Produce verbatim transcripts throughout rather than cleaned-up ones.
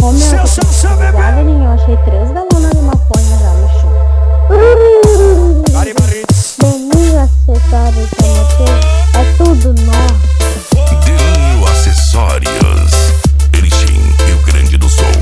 Ô meu, Seu Sansão, bebê. eu achei três galões de maconha já no chão. Deninho Acessórios pra você, é tudo nosso. Deninho Acessórios, Erechim, Rio Grande do Sul.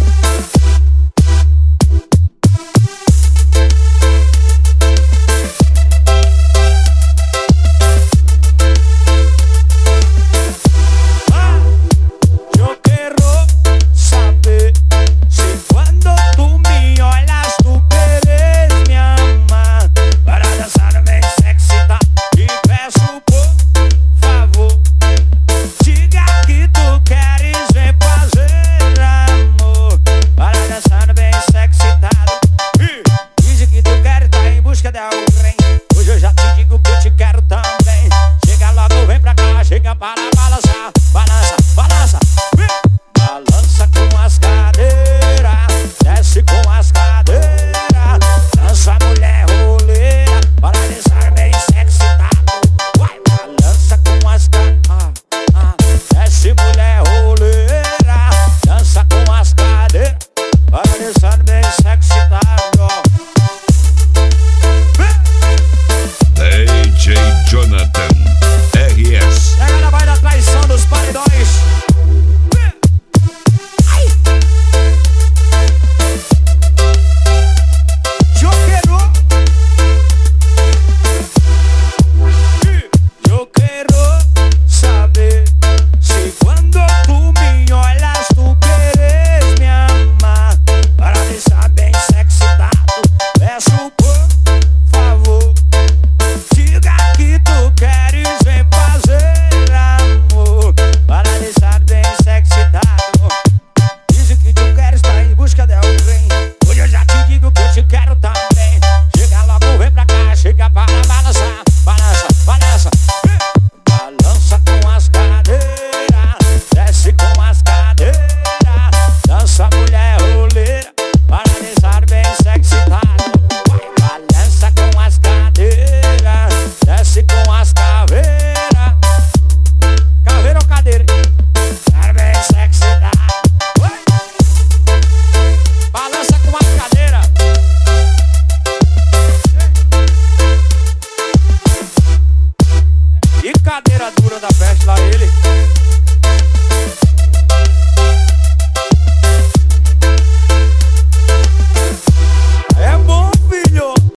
Hoje eu já te digo que eu te quero também. Chega logo, vem pra cá, chega para balançar. Balança, balança, balança com as cadeiras, desce com as cadeiras. Dança mulher roleira, para dançar bem excitado. Vai, balança com as cadeiras, ah, ah. Desce mulher roleira, dança com as cadeiras, para dançar bem excitado. D J Jonathan R S. E agora vai da traição dos paredões. Joqueiro. Eu quero saber se quando tu me olhas tu queres me amar. Para deixar bem excitado, peço por favor. Diga que tu queres, vem fazer amor, para deixar bem excitado. Diz que tu queres, estar em busca de alguém. Hoje eu já te digo que eu te quero também. Chega logo, vem pra cá, chega para balançar. Balança, balança, balança com as cadeiras, desce com as cadeiras. Dança mulher roleira, para deixar bem excitado. Balança com as cadeiras, desce com as caveiras. Caveira ou cadeira? Quero bem excitado. Balança com as cadeiras. E cadeira dura da